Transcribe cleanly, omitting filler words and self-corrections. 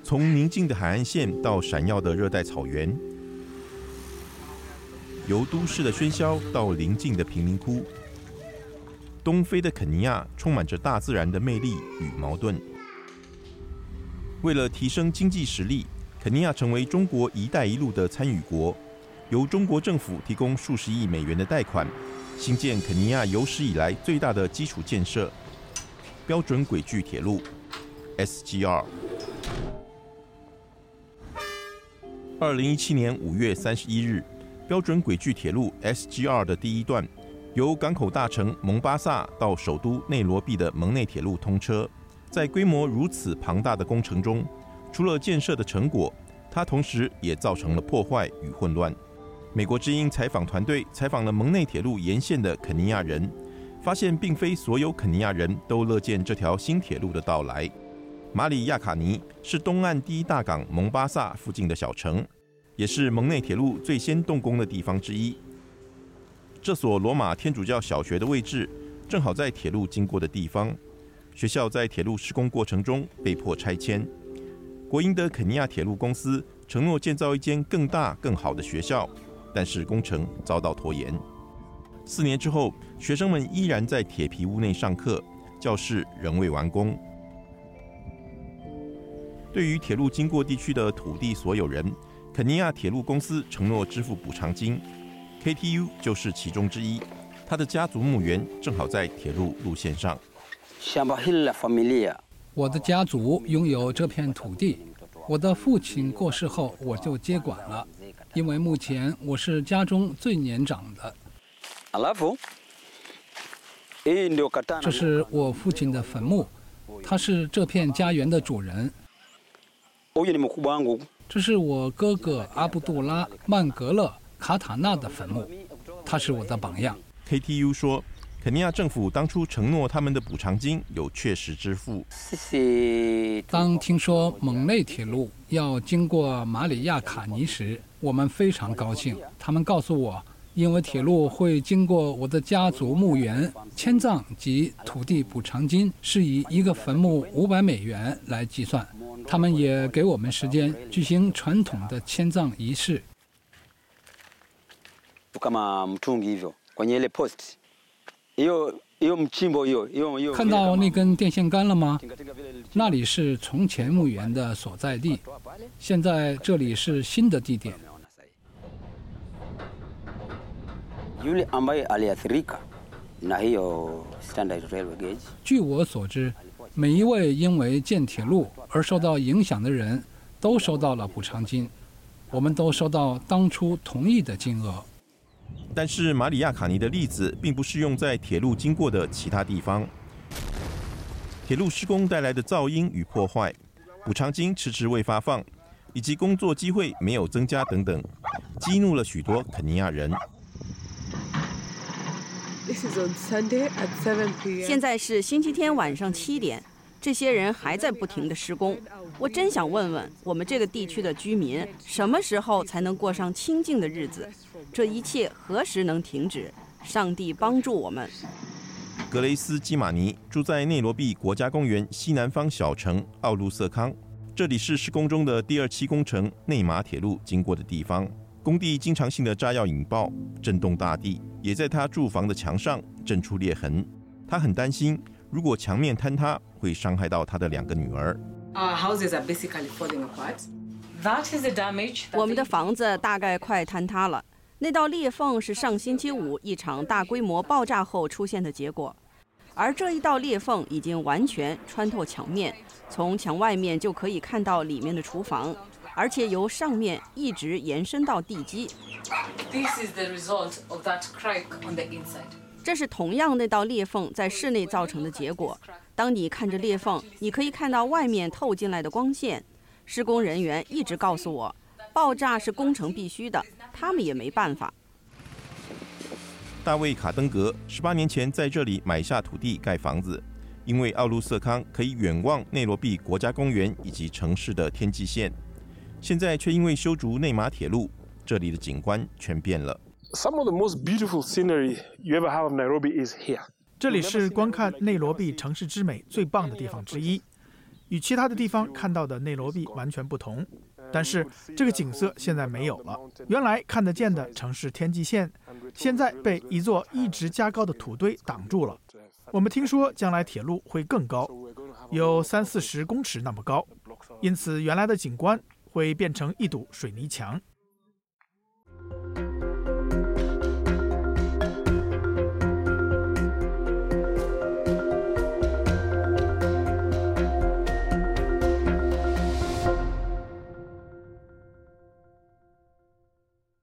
从宁静的海岸线到闪耀的热带草原，由都市的喧嚣到邻近的贫民窟，东非的肯尼亚充满着大自然的魅力与矛盾。为了提升经济实力，肯尼亚成为中国“一带一路”的参与国，由中国政府提供数十亿美元的贷款，兴建肯尼亚有史以来最大的基础建设——标准轨距铁路 （SGR）。2017年5月31日，标准轨距铁路 SGR 的第一段，由港口大城蒙巴萨到首都内罗毕的蒙内铁路通车。在规模如此庞大的工程中，除了建设的成果，它同时也造成了破坏与混乱。美国之音采访团队采访了蒙内铁路沿线的肯尼亚人，发现并非所有肯尼亚人都乐见这条新铁路的到来。马里亚卡尼是东岸第一大港蒙巴萨附近的小城，也是蒙内铁路最先动工的地方之一。这所罗马天主教小学的位置正好在铁路经过的地方，学校在铁路施工过程中被迫拆迁。国营的肯尼亚铁路公司承诺建造一间更大更好的学校，但是工程遭到拖延。4年之后，学生们依然在铁皮屋内上课，教室仍未完工。对于铁路经过地区的土地所有人，肯尼亚铁路公司承诺支付补偿金 ，KTU 就是其中之一。他的家族墓园正好在铁路路线上。 我的家族拥有这片土地，我的父亲过世后我就接管了，因为目前我是家中最年长的。这是我父亲的坟墓，他是这片家园的主人。这是我哥哥阿布杜拉·曼格勒·卡塔纳的坟墓，他是我的榜样。 KTU 说，肯尼亚政府当初承诺他们的补偿金有确实支付。 当听说蒙内铁路要经过马里亚卡尼时，我们非常高兴。他们告诉我，因为铁路会经过我的家族墓园，迁葬及土地补偿金是以一个坟墓500美元来计算。他们也给我们时间举行传统的迁葬仪式。看到那根电线杆了吗？那里是从前墓园的所在地，现在这里是新的地点。据我所知，每一位因为建铁路而受到影响的人都收到了补偿金，我们都收到当初同意的金额。 但是马里亚卡尼的例子并不适用在铁路经过的其他地方。铁路施工带来的噪音与破坏，补偿金迟迟未发放，以及工作机会没有增加等等，激怒了许多肯尼亚人。 现在是星期天晚上7点，这些人还在不停地施工。我真想问问我们这个地区的居民，什么时候才能过上清静的日子？这一切何时能停止？上帝帮助我们。 格雷斯·基马尼住在内罗毕国家公园西南方小城奥路瑟康，这里是施工中的第2期工程内马铁路经过的地方。工地经常性的炸药引爆，震动大地，也在他住房的墙上震出裂痕。他很担心，如果墙面坍塌，会伤害到他的2个女儿。 我们的房子大概快坍塌了。那道裂缝是上星期5一场大规模爆炸后出现的结果，而这一道裂缝已经完全穿透墙面，从墙外面就可以看到里面的厨房，而且由上面一直延伸到地基。这是同样那道裂缝在室内造成的结果。当你看着裂缝，你可以看到外面透进来的光线。施工人员一直告诉我，爆炸是工程必须的，他们也没办法。 大卫·卡登格18年前在这里买下土地盖房子，因为奥路瑟康可以远望内罗毕国家公园以及城市的天际线。现在却因为修筑内马铁路，这里的景观全变了。 Some of the most beautiful scenery you ever have of Nairobi is here. 这里是观看内罗毕城市之美最棒的地方之一。 与其他的地方看到的内罗毕完全不同。但是这个景色现在没有了，原来看得见的城市天际线，现在被一座一直加高的土堆挡住了。我们听说将来铁路会更高，有30-40公尺那么高，因此原来的景观会变成一堵水泥墙。